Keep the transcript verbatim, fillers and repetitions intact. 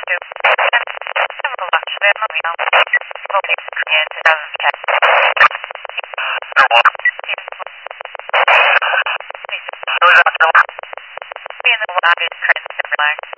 several lots of them, you know, hoping to get it out of the cat. Be in the lobby, trying to relax.